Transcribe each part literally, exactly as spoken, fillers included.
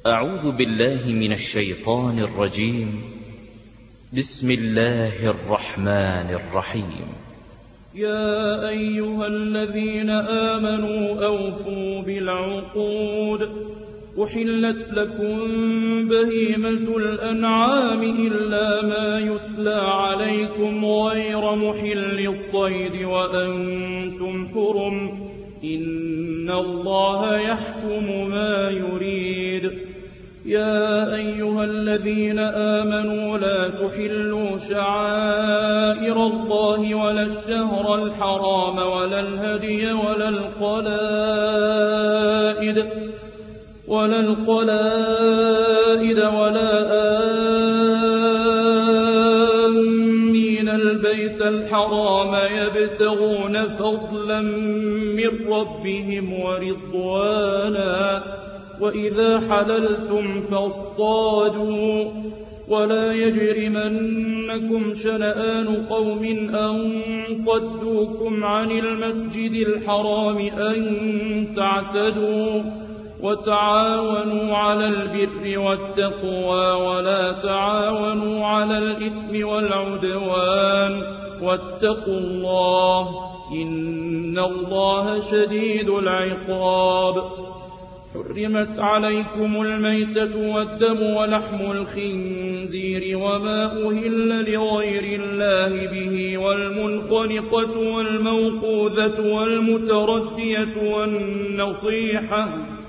أعوذ بالله من الشيطان الرجيم. بسم الله الرحمن الرحيم. يا أيها الذين آمنوا أوفوا بالعقود. أحلت لكم بهيمة الأنعام إلا ما يتلى عليكم غير محل الصيد وأنتم حرم. إن الله يحكم ما يريد. يا أيها الذين آمنوا لا تحلوا شعائر الله ولا الشهر الحرام ولا الهدي ولا القلائد ولا القلائد ولا آمين البيت الحرام يبتغون فضلا من ربهم ورضوانا. وإذا حللتم فاصطادوا ولا يجرمنكم شنآن قوم أن صدوكم عن المسجد الحرام أن تعتدوا. وتعاونوا على البر والتقوى ولا تعاونوا على الإثم والعدوان واتقوا الله إن الله شديد العقاب. حرمت عليكم الميتة والدم ولحم الخنزير وما أهل لغير الله به والمنخنقة والموقوذة والمتردية والنطيحة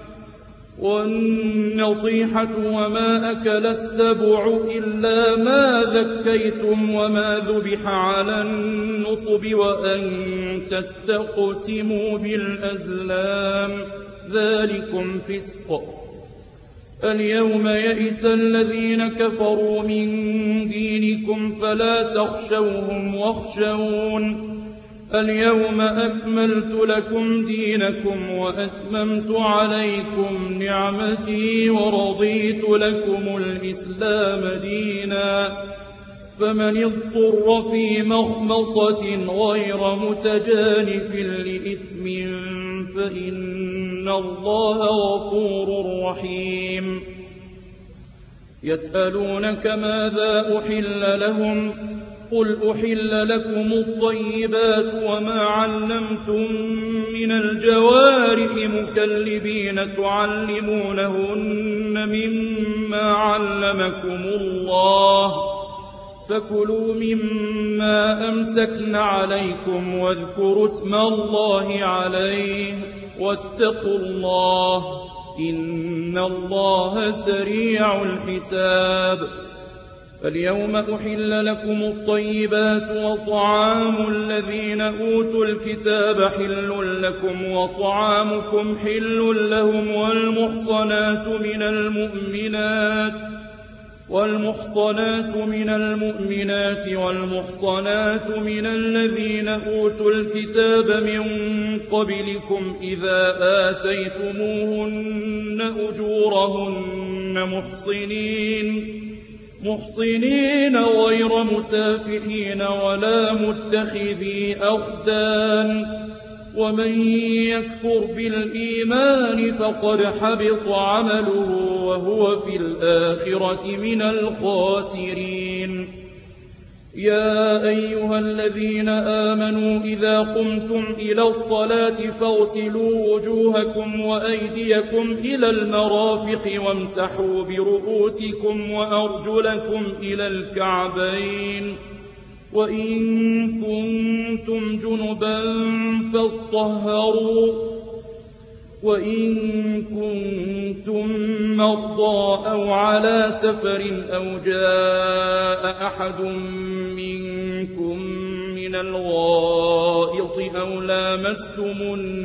والنطيحة وما أكل السبع إلا ما ذكيتم وما ذبح على النصب وأن تستقسموا بالأزلام ذلكم فسق. اليوم يئس الذين كفروا من دينكم فلا تخشوهم واخشون. اليوم أكملت لكم دينكم وأتممت عليكم نعمتي ورضيت لكم الإسلام دينا. فمن اضطر في مخمصة غير متجانف لإثم فإن الله غفور رحيم. يسألونك ماذا أحل لهم قل أحل لكم الطيبات وما علمتم من الجوارح مكلبين تعلمونهن مما علمكم الله فكلوا مما أمسكن عليكم واذكروا اسم الله عليه واتقوا الله إن الله سريع الحساب. اليوم أحل لكم الطيبات وطعام الذين أوتوا الكتاب حل لكم وطعامكم حل لهم والمحصنات من المؤمنات والمحصنات من المؤمنات والمحصنات من الذين أوتوا الكتاب من قبلكم إذا آتيتموهن أجورهن محصنين محصنين غير مسافحين ولا متخذي أخدان. ومن يكفر بالإيمان فقد حبط عمله وهو في الآخرة من الخاسرين. يا أيها الذين آمنوا إذا قمتم إلى الصلاة فاغسلوا وجوهكم وأيديكم إلى المرافق وامسحوا برؤوسكم وأرجلكم إلى الكعبين وإن كنتم جنبا فاطهروا وإن كنتم مرضى أو على سفر أو جاء أحد منكم من الغائط أو لامستم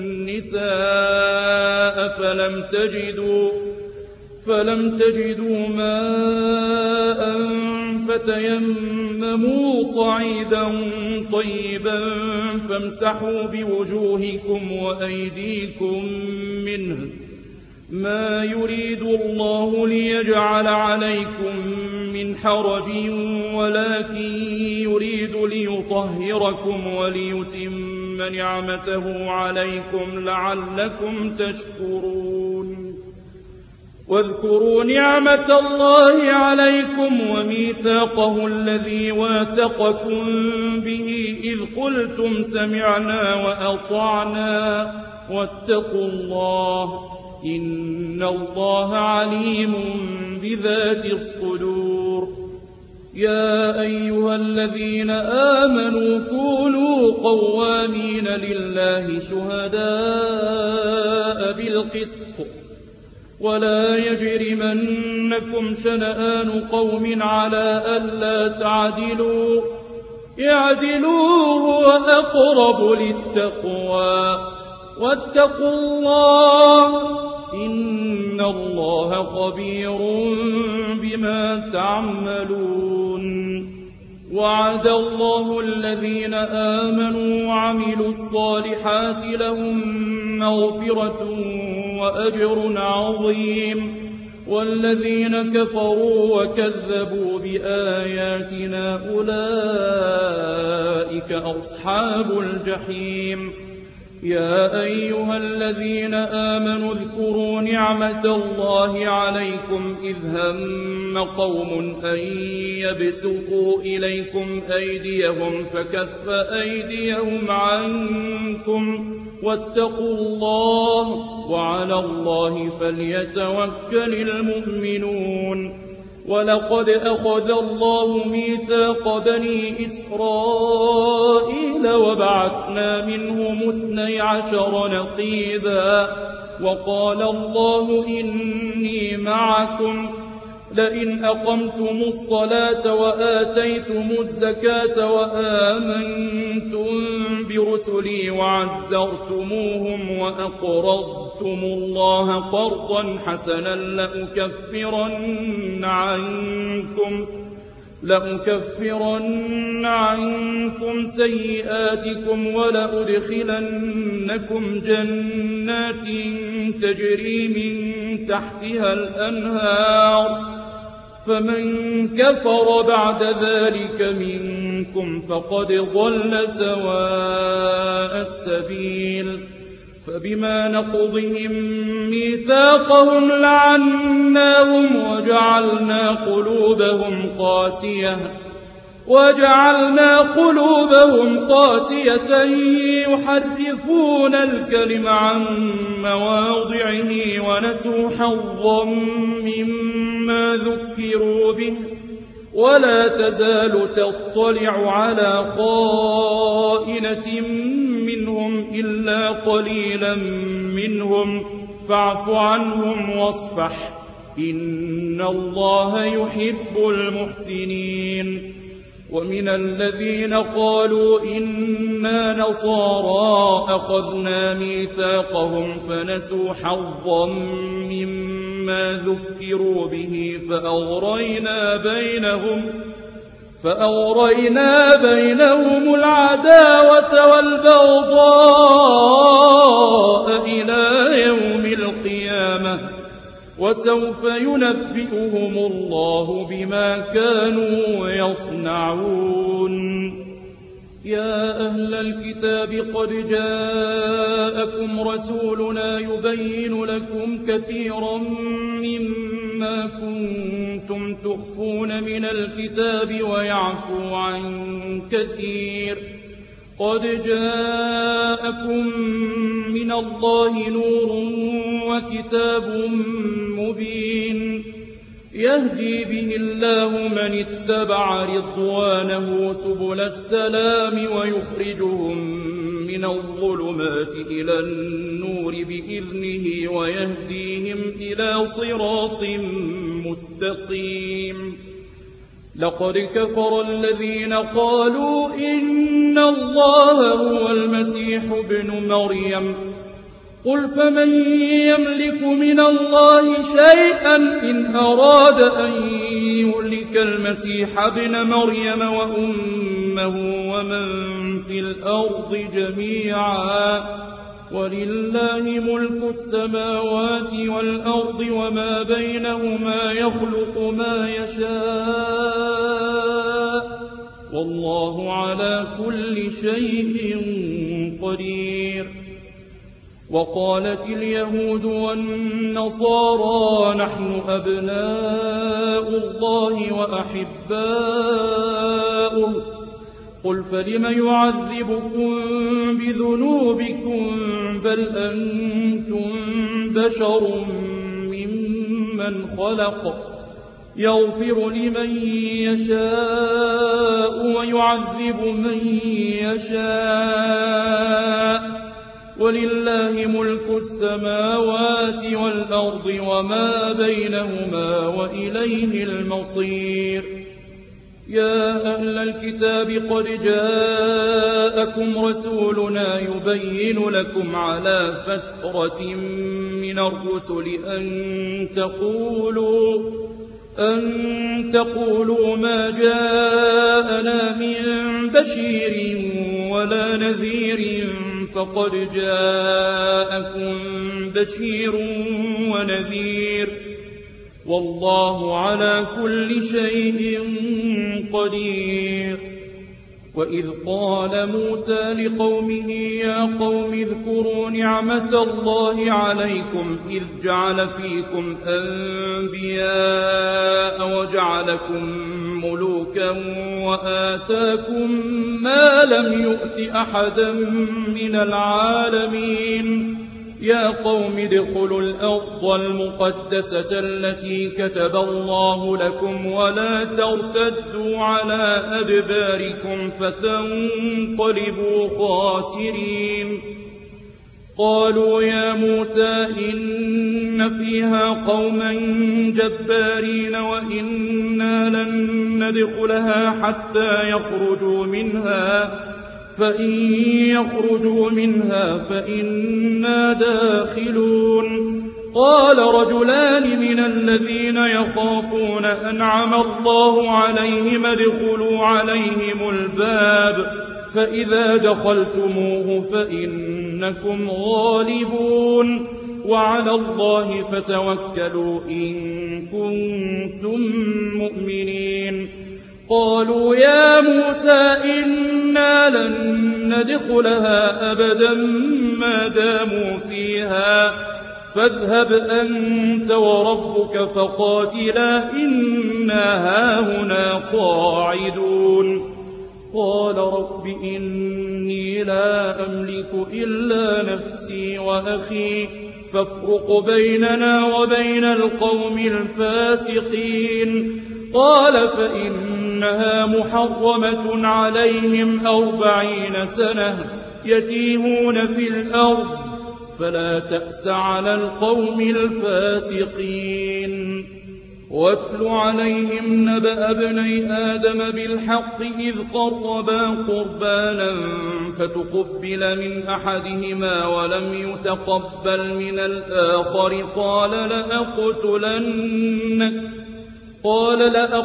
النساء فلم تجدوا فلم تجدوا ماء فتيمموا صعيدا طيبا فامسحوا بوجوهكم وأيديكم منه ما يريد الله ليجعل عليكم من حرج ولكن يريد ليطهركم وليتم نعمته عليكم لعلكم تشكرون. واذكروا نعمة الله عليكم وميثاقه الذي واثقكم به إذ قلتم سمعنا وأطعنا واتقوا الله إن الله عليم بذات الصدور. يا أيها الذين آمنوا كونوا قوامين لله شهداء بالقسط ولا يجرمنكم شنآن قوم على ألا تعدلوا اعدلوا هو أقرب للتقوى واتقوا الله إن الله خبير بما تعملون. وعد الله الذين آمنوا وعملوا الصالحات لهم مغفرة وأجر عظيم والذين كفروا وكذبوا بآياتنا أولئك أصحاب الجحيم. يا أيها الذين آمنوا اذكروا نعمة الله عليكم إذ هم قوم أن يبسطوا إليكم أيديهم فكف أيديهم عنكم واتقوا الله وعلى الله فليتوكل المؤمنون. ولقد أخذ الله ميثاق بني إسرائيل وبعثنا منهم اثني عشر نقيبا وقال الله إني معكم لئن أقمتم الصلاة وآتيتم الزكاة وآمنتم برسلي وعزرتموهم وأقرضتم الله قرضا حسنا لأكفرن عنكم لأكفرن عنكم سيئاتكم ولأدخلنكم جنات تجري من تحتها الأنهار فمن كفر بعد ذلك منكم فقد ضل سواء السبيل. فبما نقضهم ميثاقهم لعناهم وجعلنا قلوبهم قاسية وجعلنا قلوبهم قاسية يحرفون الكلم عن مواضعه ونسوا حظا مما ذكروا به ولا تزال تطلع على خائنة منهم إلا قليلا منهم فاعف عنهم واصفح إن الله يحب المحسنين. ومن الذين قالوا إنا نصارى أخذنا ميثاقهم فنسوا حظا مما ذكروا به فأغرينا بينهم فأغرينا بينهم العداوة والبغضاء إلى يوم القيامة وسوف ينبئهم الله بما كانوا يصنعون. يا أهل الكتاب قد جاءكم رسولنا يبين لكم كثيرا مما كنتم تخفون من الكتاب ويعفو عن كثير. قد جاءكم من الله نور وكتاب مبين يهدي به الله من اتبع رضوانه سبل السلام ويخرجهم من الظلمات إلى النور بإذنه ويهديهم إلى صراط مستقيم. لقد كفر الذين قالوا إن الله هو المسيح ابن مريم قل فمن يملك من الله شيئا إن أراد أن يهلك المسيح ابن مريم وأمه ومن في الأرض جميعا ولله ملك السماوات والأرض وما بينهما يخلق ما يشاء والله على كل شيء قدير. وقالت اليهود والنصارى نحن أبناء الله وأحباؤه قل فلم يعذبكم بذنوبكم بل أنتم بشر ممن خلق يغفر لمن يشاء ويعذب من يشاء ولله ملك السماوات والأرض وما بينهما وإليه المصير. يا أهل الكتاب قد جاءكم رسولنا يبين لكم على فترة من الرسل أن تقولوا أن تقولوا ما جاءنا من بشير ولا نذير فقد جاءكم بشير ونذير والله على كل شيء قدير. وإذ قال موسى لقومه يا قوم اذكروا نعمة الله عليكم إذ جعل فيكم أنبياء وجعلكم ملوكا وآتاكم ما لم يؤت أحدا من العالمين. يا قوم ادخلوا الأرض المقدسة التي كتب الله لكم ولا ترتدوا على أدباركم فتنقلبوا خاسرين. قالوا يا موسى إن فيها قوما جبارين وإنا لن ندخلها حتى يخرجوا منها فإن يخرجوا منها فإنا داخلون. قال رجلان من الذين يخافون أنعم الله عليهم ادخلوا عليهم الباب فإذا دخلتموه فإنكم غالبون وعلى الله فتوكلوا إن كنتم مؤمنين. قالوا يا موسى إنا لن ندخلها أبدا ما داموا فيها فاذهب أنت وربك فقاتلا إنا هاهنا قاعدون. قال رب إني لا أملك إلا نفسي وأخي فافرق بيننا وبين القوم الفاسقين. قال فإنها محرمة عليهم أربعين سنة يتيهون في الأرض فلا تأس على القوم الفاسقين. واتل عليهم نبأ ابني آدم بالحق إذ قربا قربانا فتقبل من أحدهما ولم يتقبل من الآخر قال لأقتلنك قال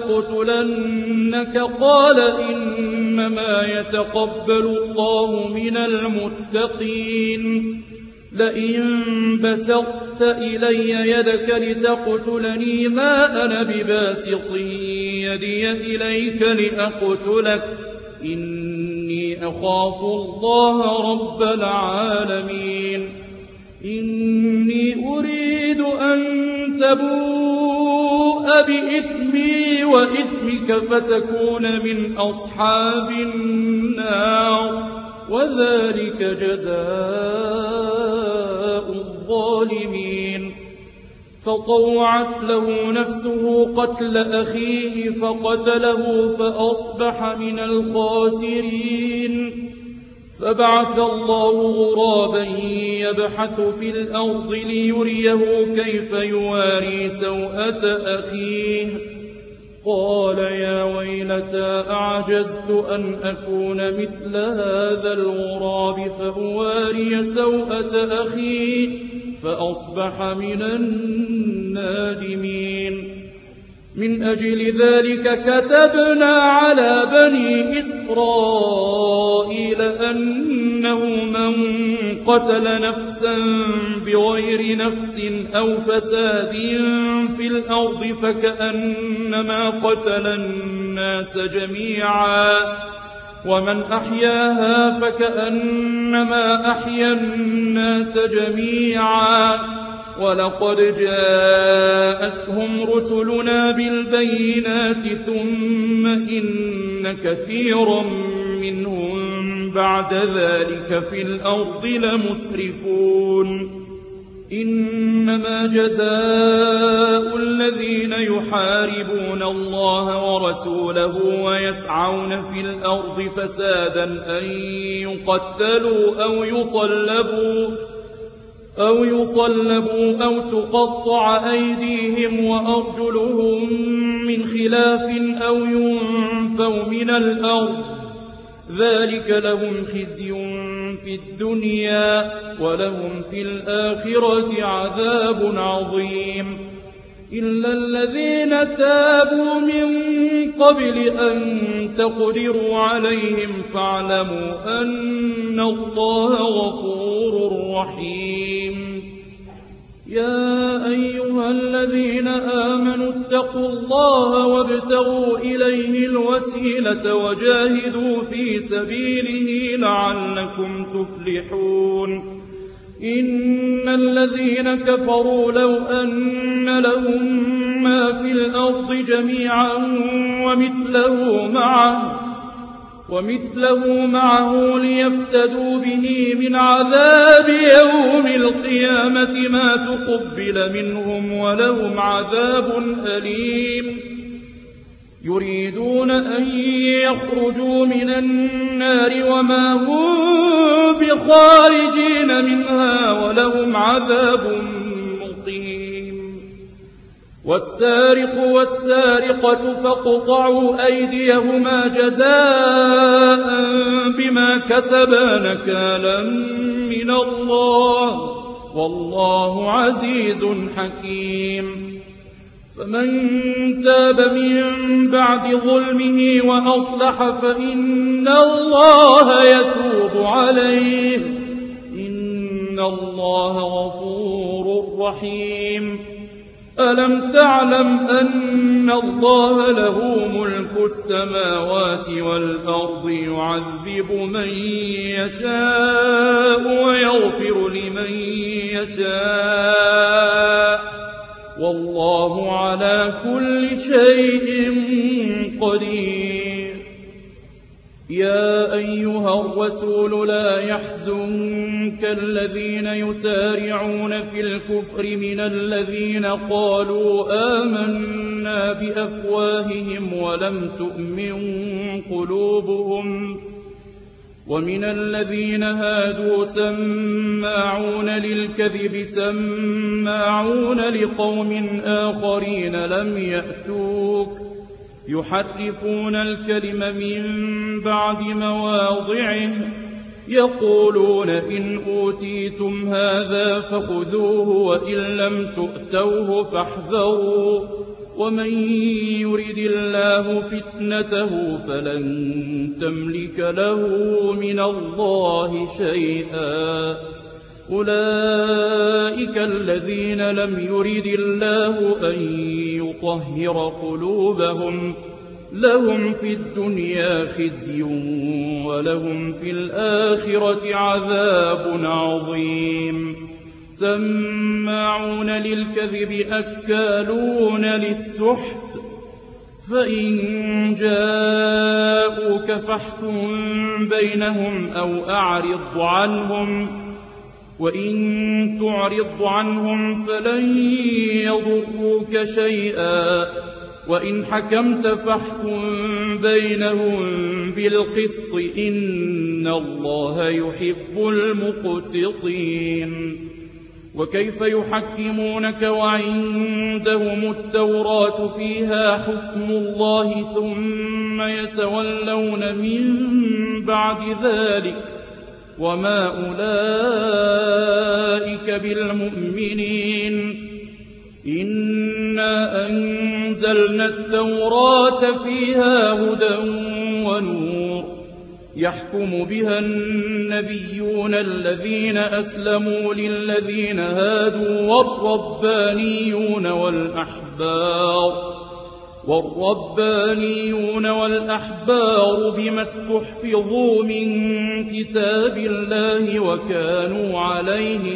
لأقتلنك قال إنما يتقبل الله من المتقين. لئن بسطت إلي يدك لتقتلني ما أنا بباسط يدي إليك لأقتلك إني أخاف الله رب العالمين. إني أريد أن تبوء بإثمي وإثمك فتكون من أصحاب النار وذلك جزاء الظالمين. فطوعت له نفسه قتل أخيه فقتله فأصبح من الخاسرين. فبعث الله غرابا يبحث في الأرض ليريه كيف يواري سوءة أخيه. قال يا ويلتى أعجزت أن أكون مثل هذا الغراب فأواري سوءة أخي فأصبح من النادمين. من أجل ذلك كتبنا على بني إسرائيل أنه من قتل نفسا بغير نفس أو فساد في الأرض فكأنما قتل الناس جميعا ومن أحياها فكأنما أحيا الناس جميعا ولقد جاءتهم رسلنا بالبينات ثم إن كثيرا منهم بعد ذلك في الأرض لمسرفون إنما جزاء الذين يحاربون الله ورسوله ويسعون في الأرض فسادا أن يقتلوا أو يصلبوا أو يصلبوا أو تقطع أيديهم وأرجلهم من خلاف أو ينفوا من الأرض ذلك لهم خزي في الدنيا ولهم في الآخرة عذاب عظيم إلا الذين تابوا من قبل أن تقدروا عليهم فاعلموا أن الله غفور رحيم يا أيها الذين آمنوا اتقوا الله وابتغوا إليه الوسيلة وجاهدوا في سبيله لعلكم تفلحون إن الذين كفروا لو أن لهم ما في الأرض جميعا ومثله معه ومثله معه ليفتدوا به من عذاب يوم القيامة ما تقبل منهم ولهم عذاب أليم يريدون أن يخرجوا من النار وما هم بخارجين منها ولهم عذاب مقيم والسارق والسارقة فاقطعوا أيديهما جزاء بما كسبا نكالا من الله والله عزيز حكيم فمن تاب من بعد ظلمه وأصلح فإن الله يتوب عليه إن الله غفور رحيم ألم تعلم أن الله له ملك السماوات والأرض يعذب من يشاء ويغفر لمن يشاء والله على كل شيء قدير يا أيها الرسول لا يحزنك الذين يسارعون في الكفر من الذين قالوا آمنا بأفواههم ولم تؤمن قلوبهم ومن الذين هادوا سماعون للكذب سماعون لقوم آخرين لم يأتوك يحرفون الكلم من بعد مواضعه يقولون إن أوتيتم هذا فخذوه وإن لم تؤتوه فاحذروا ومن يرد الله فتنته فلن تملك له من الله شيئا أولئك الذين لم يرد الله أن يطهر قلوبهم لهم في الدنيا خزي ولهم في الآخرة عذاب عظيم سماعون للكذب أكالون للسحت فإن جاءوك فاحكم بينهم أو أعرض عنهم وإن تعرض عنهم فلن يضروك شيئا وإن حكمت فاحكم بينهم بالقسط إن الله يحب المقسطين وكيف يحكمونك وعندهم التوراة فيها حكم الله ثم يتولون من بعد ذلك وما أولئك بالمؤمنين إنا أنزلنا التوراة فيها هدى ونور يحكم بها النبيون الذين أسلموا للذين هادوا والربانيون والأحبار والربانيون والأحبار بما استحفظوا من كتاب الله وكانوا عليه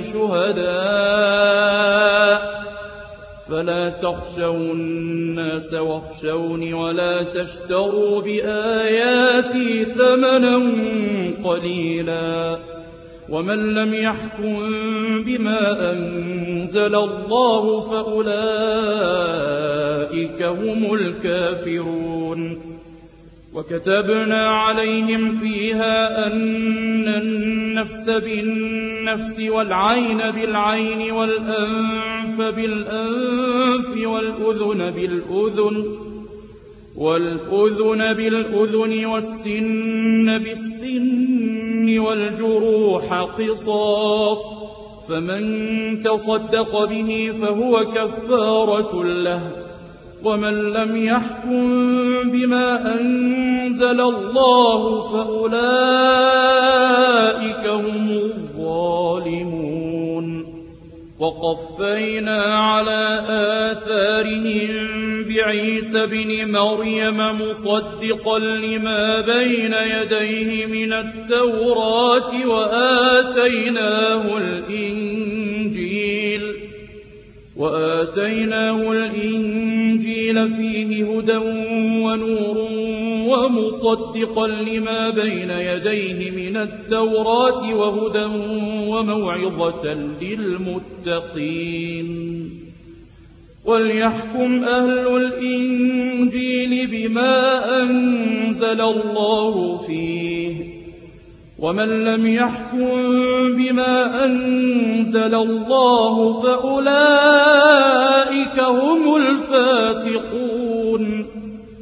شهداء فلا تخشوا الناس واخشوني ولا تشتروا بآياتي ثمنا قليلا ومن لم يحكم بما أنزل الله فأولئك هم الكافرون وكتبنا عليهم فيها أن النفس بالنفس والعين بالعين والأنف بالأنف والأذن بالأذن والأذن بالأذن والسن بالسن والجروح قصاص فمن تصدق به فهو كفارة له ومن لم يحكم بما أنزل الله فأولئك هم الظالمون وقفينا على آثارهم بعيسى بن مريم مصدقا لما بين يديه من التوراة وآتيناه الإنجيل وآتيناه الإنجيل فيه هدى ونور ومصدقا لما بين يديه من التوراة وهدى وموعظة للمتقين وليحكم أهل الإنجيل بما أنزل الله فيه ومن لم يحكم بما أنزل الله فأولئك هم الفاسقون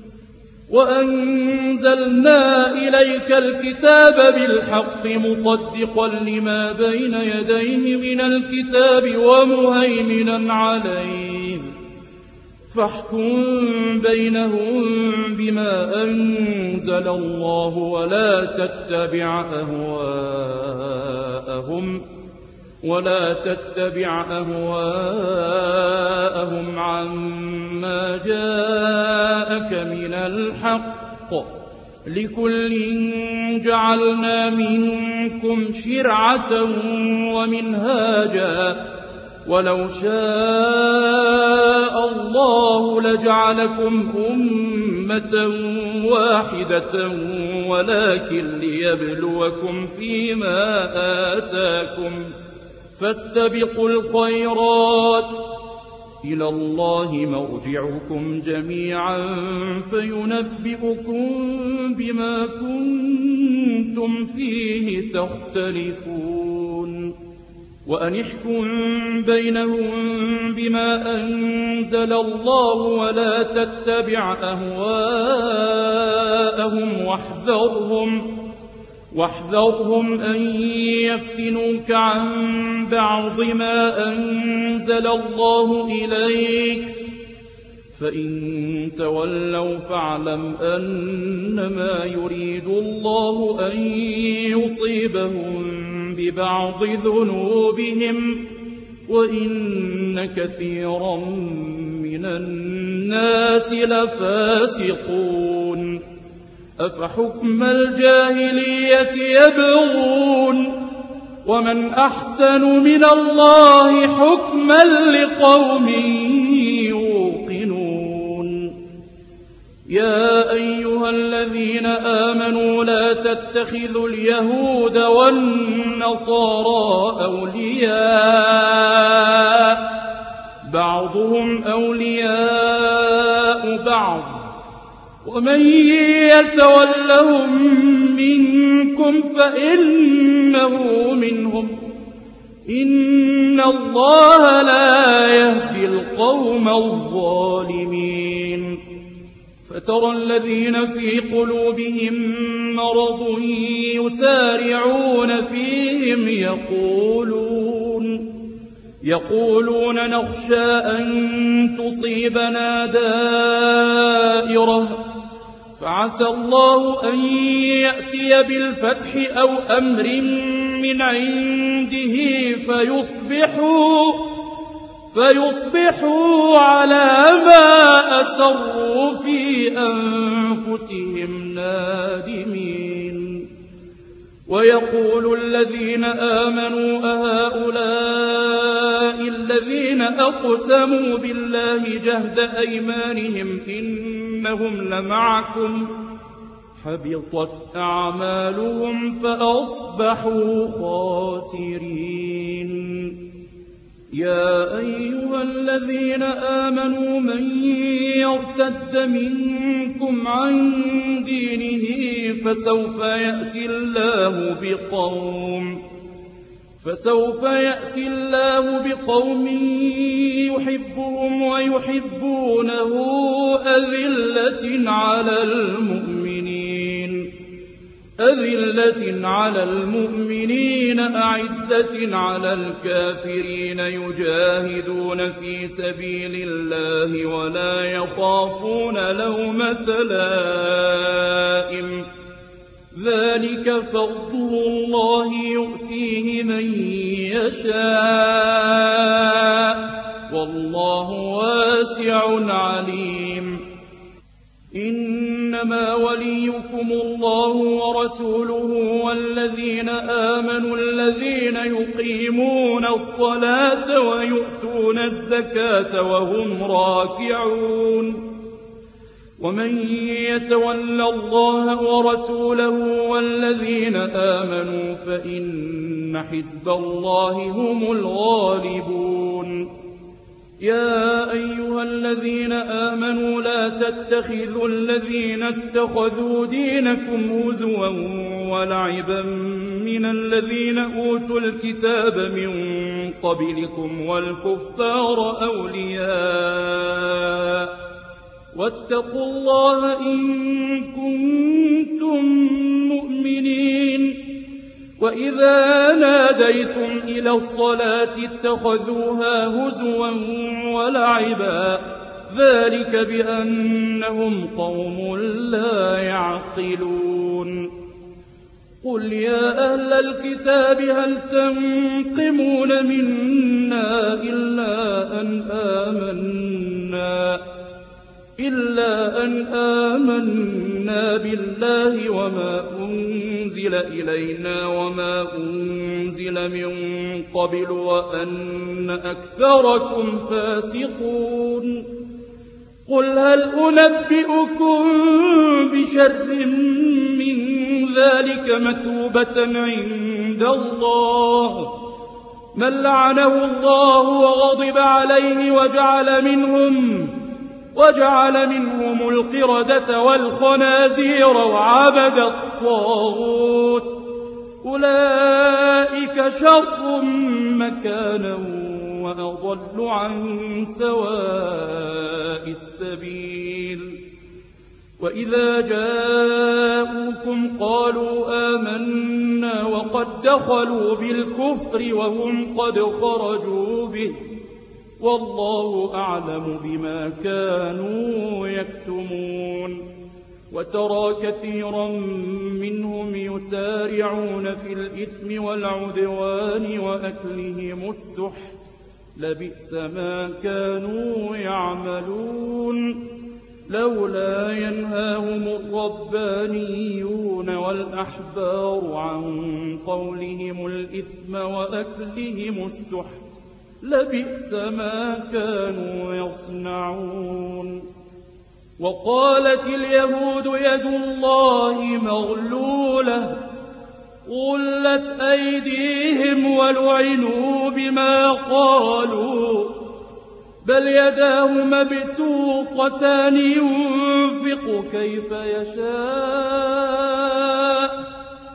وأنزلنا إليك الكتاب بالحق مصدقا لما بين يديه من الكتاب ومهيمنا عليه فاحكم بينهم بما أنزل الله ولا تتبع أهواءهم ولا تتبع أهواءهم عما جاءك من الحق لكل جعلنا منكم شرعة ومنهاجا ولو شاء الله لجعلكم أمة واحدة ولكن ليبلوكم فيما آتاكم فاستبقوا الخيرات إلى الله مرجعكم جميعا فينبئكم بما كنتم فيه تختلفون وأن احكم بينهم بما أنزل الله ولا تتبع أهواءهم واحذرهم واحذرهم أن يفتنوك عن بعض ما أنزل الله إليك فإن تولوا فاعلم أنما يريد الله أن يصيبهم ببعض ذنوبهم وإن كثيرا من الناس لفاسقون أفحكم الجاهلية يبغون ومن أحسن من الله حكما لقوم يوقنون يا أيها الذين آمنوا لا تتخذوا اليهود والنصارى أولياء بعضهم أولياء بعض ومن يتولهم منكم فإنه منهم إن الله لا يهدي القوم الظالمين فترى الذين في قلوبهم مرض يسارعون فيهم يقولون يقولون نخشى أن تصيبنا دائرة فعسى الله أن يأتي بالفتح أو أمر من عنده فيصبحوا فيصبحوا على ما أسروا في أنفسهم نادمين. ويقول الذين آمنوا أهؤلاء الذين أقسموا بالله جهد أيمانهم إنهم لمعكم حبطت أعمالهم فأصبحوا خاسرين. يا أيها الذين آمنوا من يرتد منكم عن دينه فسوف يأتي الله بقوم فسوف يأتي الله بقوم يحبهم ويحبونه أذلة على المؤمنين أذلة على المؤمنين أعزة على الكافرين يجاهدون في سبيل الله ولا يخافون لومة لائم. ذلك فضل الله يؤتيه من يشاء والله واسع عليم. إنما وليكم الله ورسوله والذين آمنوا الذين يقيمون الصلاة ويؤتون الزكاة وهم راكعون. ومن يتول الله ورسوله والذين آمنوا فإن حزب الله هم الغالبون. يا أيها الذين آمنوا لا تتخذوا الذين اتخذوا دينكم هزوا ولعبا من الذين أوتوا الكتاب من قبلكم والكفار أولياء واتقوا الله إن كنتم مؤمنين. وإذا ناديتم إلى الصلاة اتخذوها هزوا ولعبا ذلك بأنهم قوم لا يعقلون. قل يا أهل الكتاب هل تنقمون منا إلا أن آمنا إلا أن آمنا بالله وما أنزل إلينا وما أنزل من قبل وأن أكثركم فاسقون. قل هل أنبئكم بشر من ذلك مثوبة عند الله من لعنه الله وغضب عليه وجعل منهم وجعل منهم القردة والخنازير وعبد الطاغوت أولئك شر مكانا وأضل عن سواء السبيل. وإذا جاءوكم قالوا آمنا وقد دخلوا بالكفر وهم قد خرجوا به والله أعلم بما كانوا يكتمون. وترى كثيرا منهم يسارعون في الإثم والعدوان وأكلهم السحت لبئس ما كانوا يعملون. لولا ينهاهم الربانيون والأحبار عن قولهم الإثم وأكلهم السحت لبئس ما كانوا يصنعون. وقالت اليهود يد الله مغلولة غلت أيديهم ولعنوا بما قالوا بل يداه مبسوطتان ينفق كيف يشاء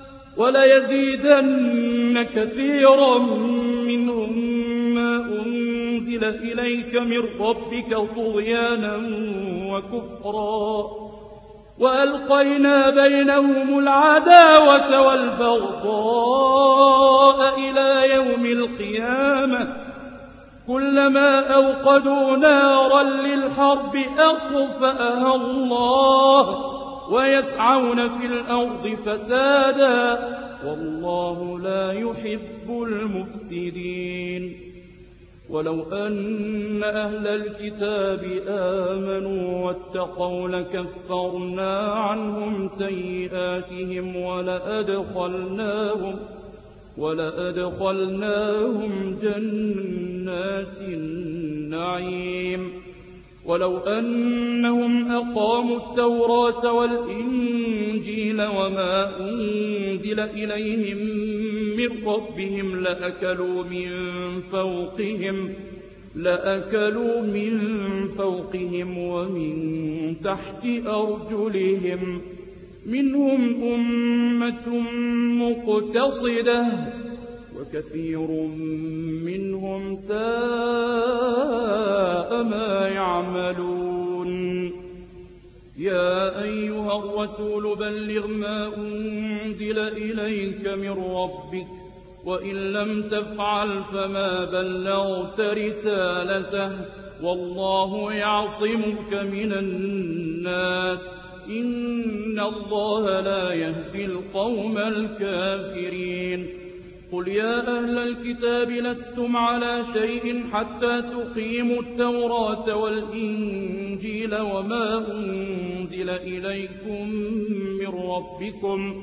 وليزيدن كثيرا منهم أنزل إليك من ربك طغيانا وكفرا وألقينا بينهم العداوة والبغضاء إلى يوم القيامة كلما أوقدوا نارا للحرب أطفأها الله ويسعون في الأرض فسادا والله لا يحب المفسدين. ولو أن أهل الكتاب آمنوا واتقوا لكفرنا عنهم سيئاتهم ولأدخلناهم, ولأدخلناهم جنات النعيم. ولو أنهم أقاموا التوراة والإنجيل وما أنزل إليهم من ربهم لأكلوا من فوقهم لأكلوا من فوقهم ومن تحت أرجلهم، منهم أمة مقتصدة وكثير منهم ساء ما يعملون. يا أيها الرسول بلغ ما أنزل إليك من ربك، وإن لم تفعل فما بلغت رسالته، والله يعصمك من الناس، إن الله لا يهدي القوم الكافرين. قل يا أهل الكتاب لستم على شيء حتى تقيموا التوراة والإنجيل وما أنزل إليكم من ربكم،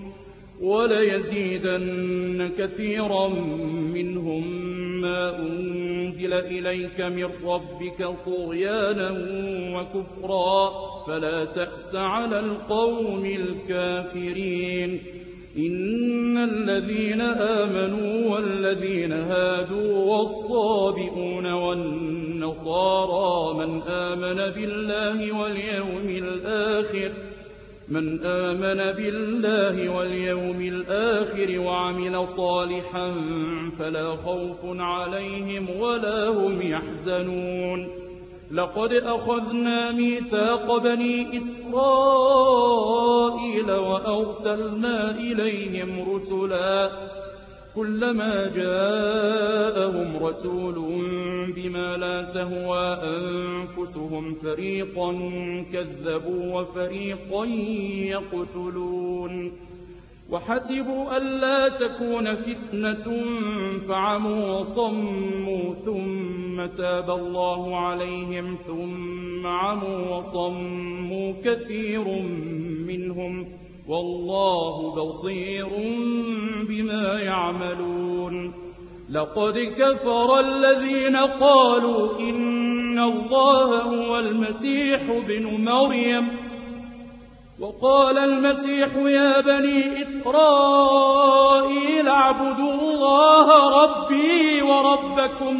وليزيدن كثيرا منهم ما أنزل إليك من ربك طغيانا وكفرا، فلا تأس على القوم الكافرين. إن الذين آمنوا والذين هادوا والصابئون والنصارى من آمن بالله واليوم الآخر من آمن بالله واليوم الآخر وعمل صالحا فلا خوف عليهم ولا هم يحزنون. لقد أخذنا ميثاق بني إسرائيل وأرسلنا إليهم رسلا كلما جاءهم رسول بما لا تهوى أنفسهم فريقا كذبوا وفريقا يقتلون. وحسبوا ألا تكون فتنة فعموا وصموا ثم تاب الله عليهم ثم عموا وصموا كثير منهم والله بصير بما يعملون. لقد كفر الذين قالوا إن الله هو المسيح ابن مريم، وقال المسيح يا بني إسرائيل اعبدوا الله ربي وربكم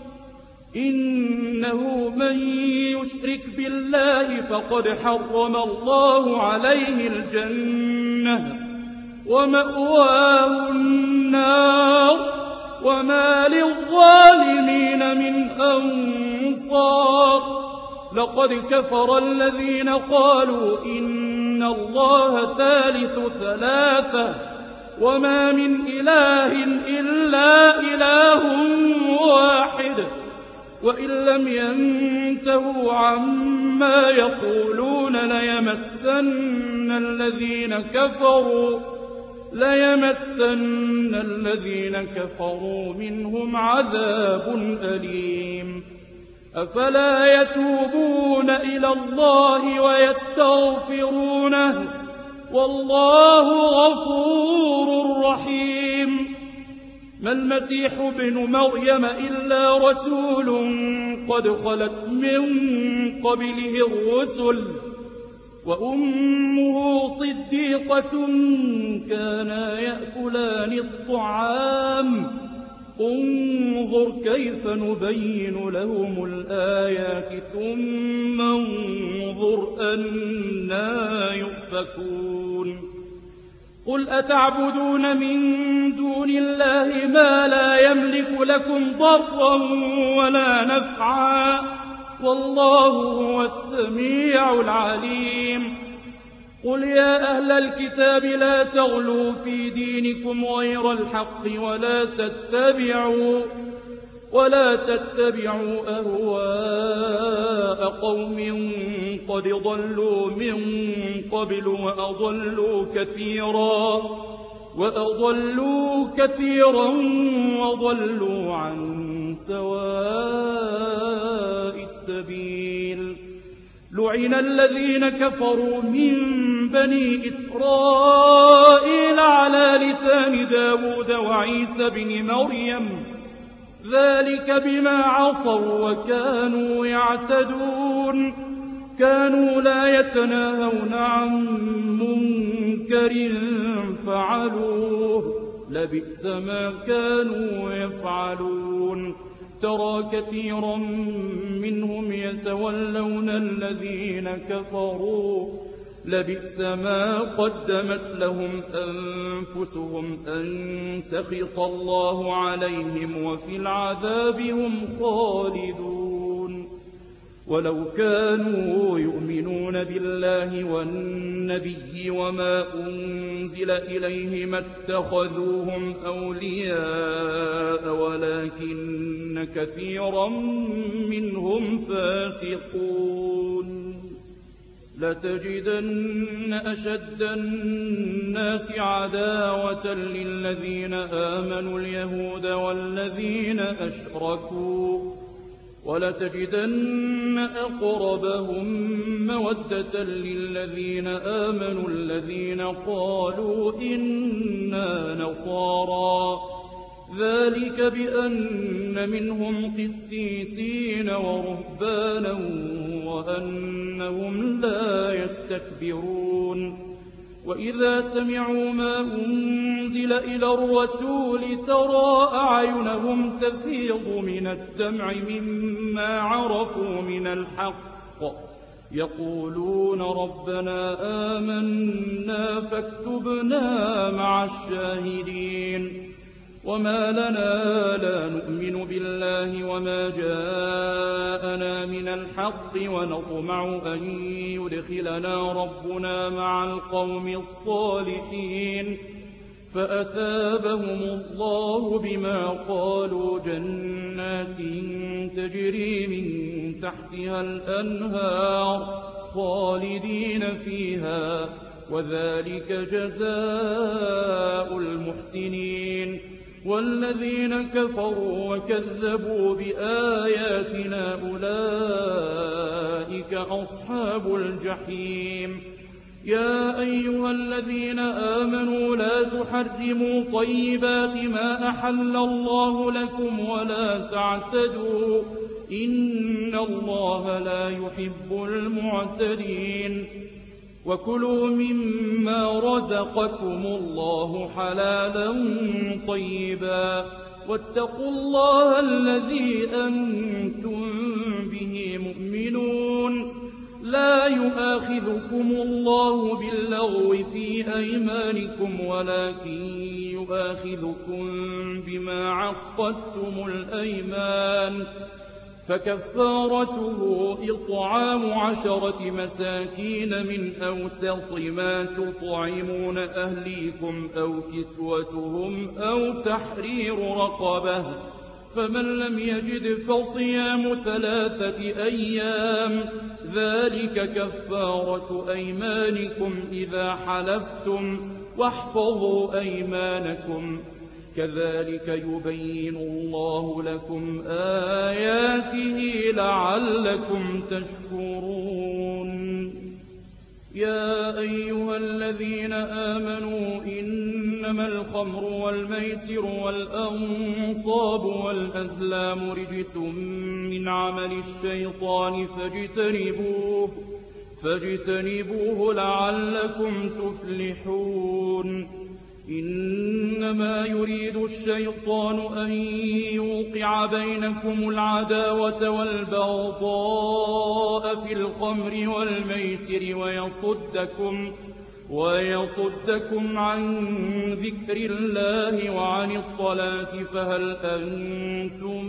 إنه من يشرك بالله فقد حرم الله عليه الجنة ومأواه النار وما للظالمين من أنصار. لقد كفر الذين قالوا إن الله ثالث ثلاثة وما من إله إلا إله واحد، وإن لم ينتهوا عما يقولون ليمسن الذين كفروا ليمسن الذين كفروا منهم عذاب أليم. أفلا يتوبون إلى الله ويستغفرونه والله غفور رحيم. ما المسيح ابن مريم إلا رسول قد خلت من قبله الرسل وأمه صديقة كانا يأكلان الطعام انظر كيف نبين لهم الآيات ثم انظر أنى يؤفكون. قل أتعبدون من دون الله ما لا يملك لكم ضرا ولا نفعا والله هو السميع العليم. قل يا أهل الكتاب لا تغلوا في دينكم غير الحق ولا تتبعوا ولا تتبعوا أهواء قوم قد ضلوا من قبل وأضلوا كثيرا وأضلوا كثيرا وضلوا عن سواء السبيل. لعن الذين كفروا من بني إسرائيل على لسان داود وعيسى بن مريم ذلك بما عصوا وكانوا يعتدون. كانوا لا يتناهون عن منكر فعلوه لبئس ما كانوا يفعلون. ترى كثيرا منهم يتولون الذين كفروا لبئس ما قدمت لهم أنفسهم أن سخط الله عليهم وفي العذاب هم خالدون. ولو كانوا يؤمنون بالله والنبي وما أنزل إليه ما اتخذوهم أولياء ولكن كثيرا منهم فاسقون. لتجدن أشد الناس عداوة للذين آمنوا اليهود والذين أشركوا ولتجدن أقربهم مودة للذين آمنوا الذين قالوا إنا نصارى ذلك بأن منهم قسيسين ورهبانا وأنهم لا يستكبرون. وإذا سمعوا ما أنزل إلى الرسول ترى أعينهم تفيض من الدمع مما عرفوا من الحق يقولون ربنا آمنا فاكتبنا مع الشاهدين. وما لنا لا نؤمن بالله وما جاءنا من الحق ونطمع أن يدخلنا ربنا مع القوم الصالحين. فأثابهم الله بما قالوا جنات تجري من تحتها الأنهار خالدين فيها وذلك جزاء المحسنين. والذين كفروا وكذبوا بآياتنا أولئك أصحاب الجحيم. يا أيها الذين آمنوا لا تحرموا طيبات ما أحل الله لكم ولا تعتدوا إن الله لا يحب المعتدين. وكلوا مما رزقكم الله حلالا طيبا واتقوا الله الذي أنتم به مؤمنون. لا يؤاخذكم الله باللغو في أيمانكم ولكن يؤاخذكم بما عقدتم الأيمان. فكفارته إطعام عشرة مساكين من أوسط ما تطعمون أهليكم أو كسوتهم أو تحرير رقبة. فمن لم يجد فصيام ثلاثة أيام ذلك كفارة أيمانكم إذا حلفتم واحفظوا أيمانكم كذلك يبين الله لكم آياته لعلكم تشكرون. يا أيها الذين آمنوا إنما الخمر والميسر والأنصاب والأزلام رجس من عمل الشيطان فاجتنبوه فاجتنبوه لعلكم تفلحون. إنما يريد الشيطان أن يوقع بينكم العداوة والبغضاء في الخمر والميسر ويصدكم ويصدكم عن ذكر الله وعن الصلاة فهل أنتم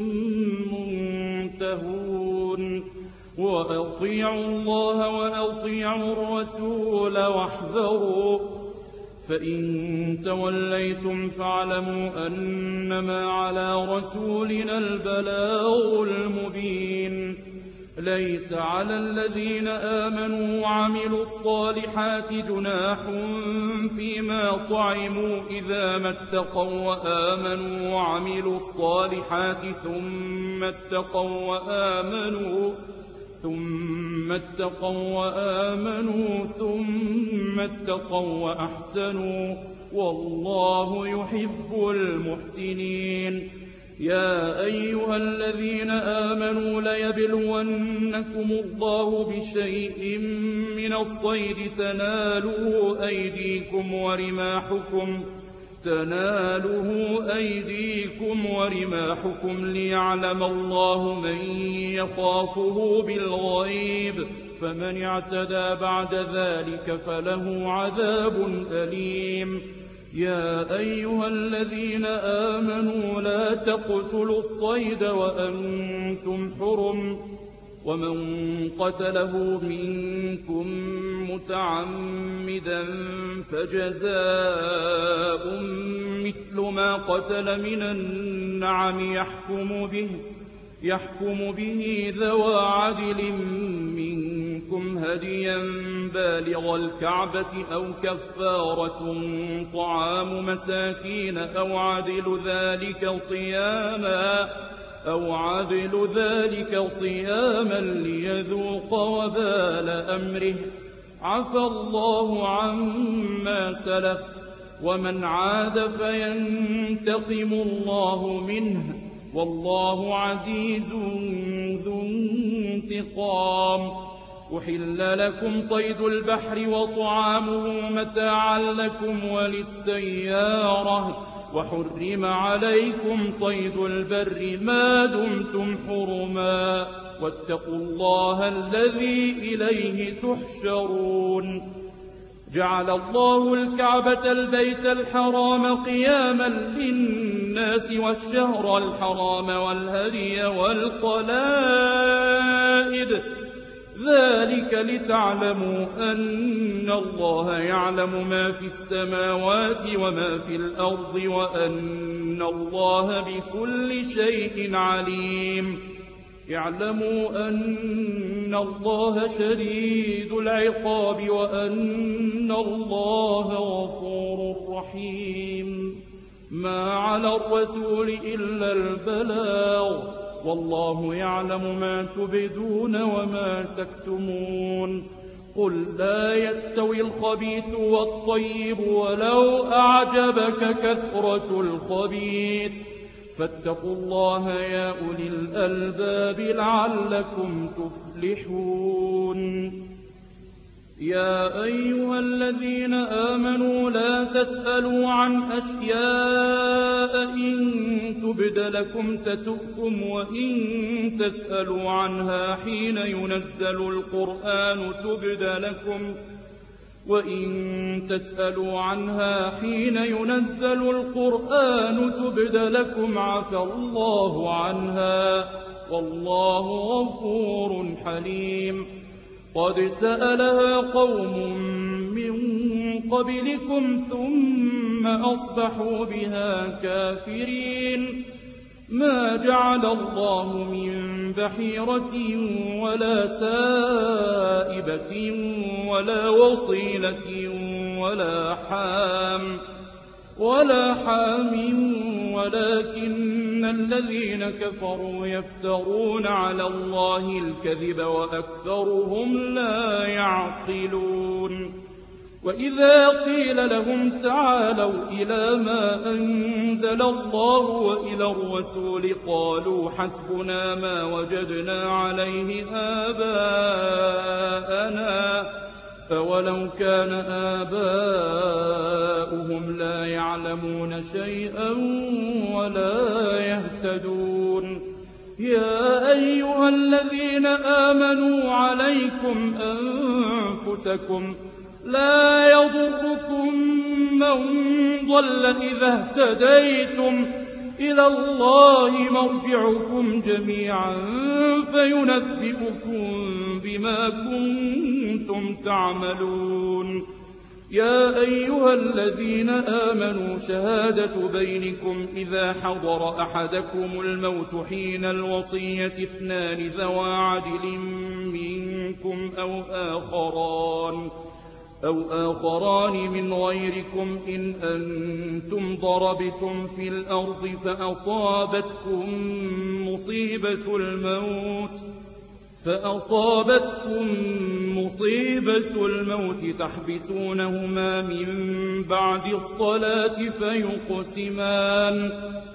منتهون. وأطيعوا الله وأطيعوا الرسول واحذروا فإن توليتم فاعلموا أنما على رسولنا البلاغ المبين. ليس على الذين آمنوا وعملوا الصالحات جناح فيما طعموا إذا ما اتقوا وآمنوا وعملوا الصالحات ثم اتقوا وآمنوا ثم اتقوا وآمنوا ثم اتقوا وأحسنوا والله يحب المحسنين. يا أيها الذين آمنوا ليبلونكم الله بشيء من الصيد تناله أيديكم ورماحكم تناله أيديكم ورماحكم ليعلم الله من يخافه بالغيب فمن اعتدى بعد ذلك فله عذاب أليم. يا أيها الذين آمنوا لا تقتلوا الصيد وأنتم حرم ومن قتله منكم متعمدا فجزاء مثل ما قتل من النعم يحكم به يحكم به ذوى عدل منكم هديا بالغ الكعبة أو كفارة طعام مساكين أو عدل ذلك صياما أو عدل ذلك صياما ليذوق وبال أمره عفى الله عما سلف ومن عاد فينتقم الله منه والله عزيز ذو انتقام. أحل لكم صيد البحر وطعامه متاعا لكم وللسيارة وحرم عليكم صيد البر ما دمتم حرما واتقوا الله الذي إليه تحشرون. جعل الله الكعبة البيت الحرام قياما للناس والشهر الحرام والهدي والقلائد ذلك لتعلموا أن الله يعلم ما في السماوات وما في الأرض وأن الله بكل شيء عليم. اعلموا أن الله شديد العقاب وأن الله غفور رحيم. ما على الرسول إلا البلاغ والله يعلم ما تبدون وما تكتمون. قل لا يستوي الخبيث والطيب ولو أعجبك كثرة الخبيث فاتقوا الله يا أولي الألباب لعلكم تفلحون. يا أيها الذين آمنوا لا تسألوا عن أشياء إن تبد لكم تسؤكم وإن تسألوا عنها حين ينزل القرآن تبد لكم وإن تسألوا عنها حين ينزل القرآن تبد لكم عفى الله عنها والله غفور حليم. قد سألها قوم من قبلكم ثم أصبحوا بها كافرين. ما جعل الله من بحيرة ولا سائبة ولا وصيلة ولا حام ولا حام ولكن الذين كفروا يفترون على الله الكذب وأكثرهم لا يعقلون. وإذا قيل لهم تعالوا إلى ما أنزل الله وإلى الرسول قالوا حسبنا ما وجدنا عليه آباءنا أولو كان آباؤهم لا يعلمون شيئا ولا يهتدون. يا أيها الذين آمنوا عليكم أنفسكم لا يضركم من ضل إذا اهتديتم إلى الله مرجعكم جميعا فينبئكم بما كنتم تعملون. يا أيها الذين آمنوا شهادة بينكم إذا حضر أحدكم الموت حين الوصية اثنان ذوى عدل منكم أو آخران أو آخران من غيركم إن أنتم ضربتم في الأرض فأصابتكم مصيبة الموت فأصابتكم مصيبة الموت تحبسونهما من بعد الصلاة فيقسمان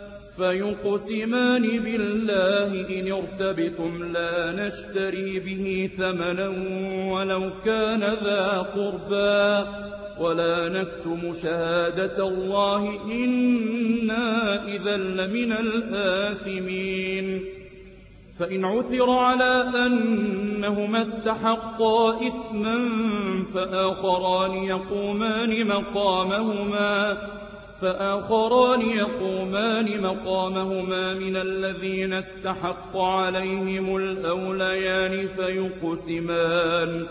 فيقسمان بالله إن ارتبتم لا نشتري به ثمنا ولو كان ذا قربى ولا نكتم شهادة الله إنا إذا لمن الآثمين فإن عثر على أنهما استحقا إثما فآخران يقومان مقامهما فآخران يقومان مقامهما من الذين استحق عليهم الأوليان فيقسمان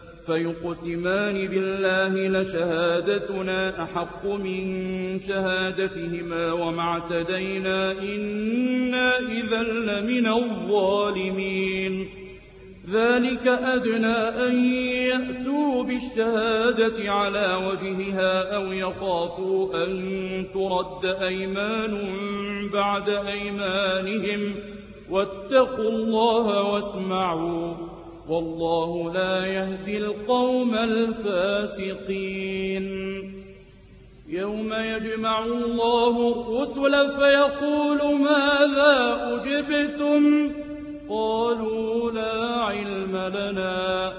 فيقسمان بالله لشهادتنا أحق من شهادتهما وما اعتدينا إنا إذا لمن الظالمين ذلك أدنى أن يأتوا بالشهادة على وجهها أو يخافوا أن ترد أيمان بعد أيمانهم واتقوا الله واسمعوا والله لا يهدي القوم الفاسقين يوم يجمع الله الرسل فيقول ماذا أجبتم قالوا لا علم لنا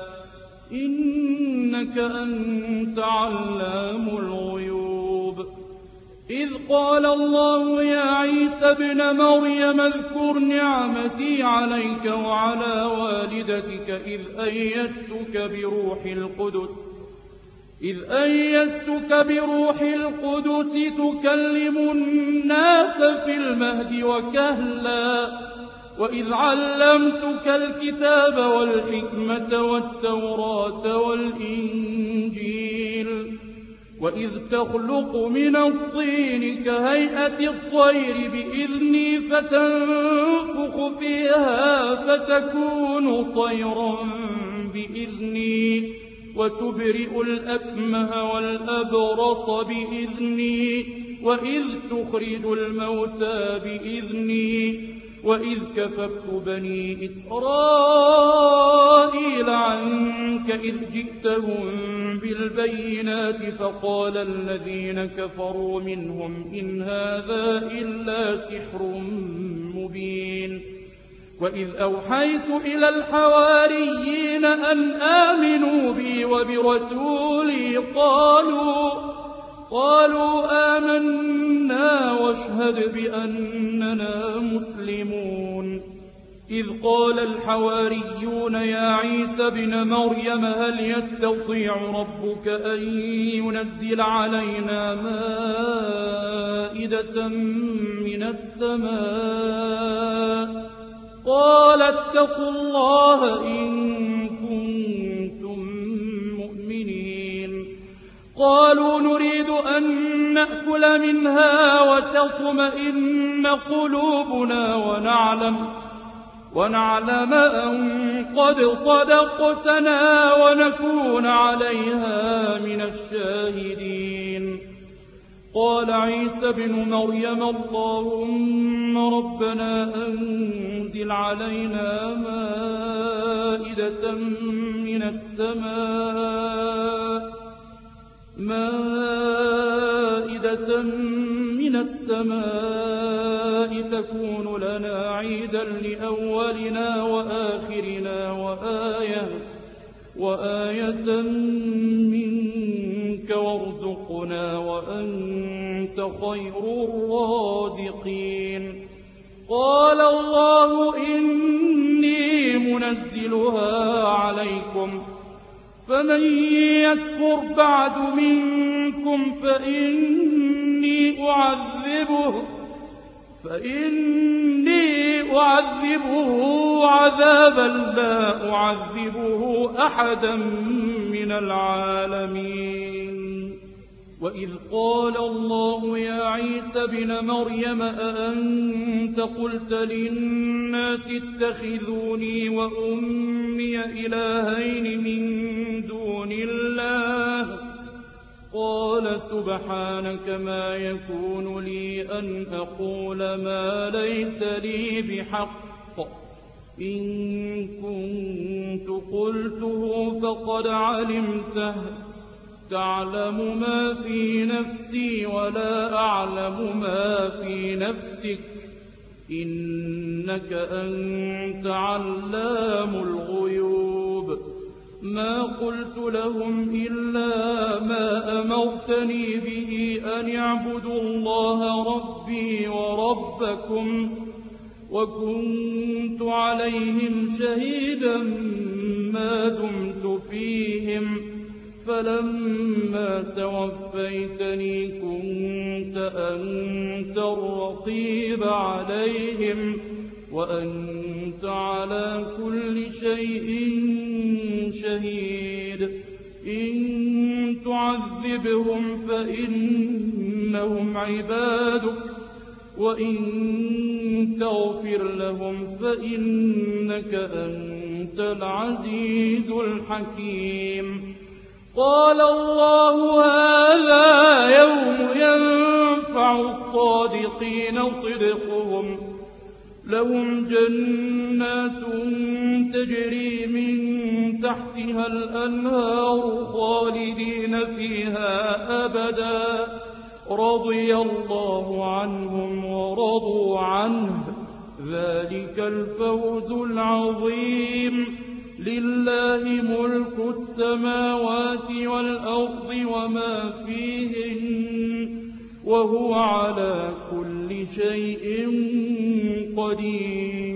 إنك أنت علام الغيوب إذ قال الله يا عيسى ابن مريم اذكر نعمتي عليك وعلى والدتك إذ أيدتك بروح القدس إذ أيدتك بروح القدس تكلم الناس في المهد وكهلا وإذ علمتك الكتاب والحكمة والتوراة والإنجيل وإذ تخلق من الطين كهيئة الطير بإذني فتنفخ فيها فتكون طيرا بإذني وتبرئ الأكمه والأبرص بإذني وإذ تخرج الموتى بإذني وإذ كففت بني إسرائيل عنك إذ جئتهم بالبينات فقال الذين كفروا منهم إن هذا إلا سحر مبين وإذ أوحيت إلى الحواريين أن آمنوا بي وبرسولي قالوا قالوا آمنا واشهد بأننا مسلمون إذ قال الحواريون يا عيسى ابن مريم هل يستطيع ربك أن ينزل علينا مائدة من السماء قال اتقوا الله إن كنتم مؤمنين قالوا نريد أن نأكل منها وتطمئن قلوبنا ونعلم ونعلم أن قد صدقتنا ونكون عليها من الشاهدين قال عيسى بن مريم اللهم ربنا أنزل علينا مائدة من السماء مائدة من السماء تكون لنا عيدا لأولنا وآخرنا وآية وآية منك وارزقنا وأنت خير الرازقين قال الله إني منزلها عليكم فمن يكفر بعد منكم فإني أعذبه فإني أعذبه عذابا لا أعذبه أحدا من العالمين. وإذ قال الله يا عيسى ابن مريم أأنت قلت للناس اتخذوني وأمي إلهين من دون الله قال سبحانك ما يكون لي أن أقول ما ليس لي بحق إن كنت قلته فقد علمته تعلم ما في نفسي ولا أعلم ما في نفسك إنك أنت علام الغيوب. ما قلت لهم إلا ما أمرتني به أن اعبدوا الله ربي وربكم وكنت عليهم شهيدا ما دمت فيهم فلما توفيتني كنت أنت الرقيب عليهم وأنت على كل شيء شهيد. إن تعذبهم فإنهم عبادك وإن تغفر لهم فإنك أنت العزيز الحكيم. قال الله هذا يوم ينفع الصادقين صدقهم لهم جنات تجري من تحتها الأنهار خالدين فيها أبدا رضي الله عنهم ورضوا عنه ذلك الفوز العظيم. لله ملك السماوات والأرض وما فيهن وهو على كل شيء قدير.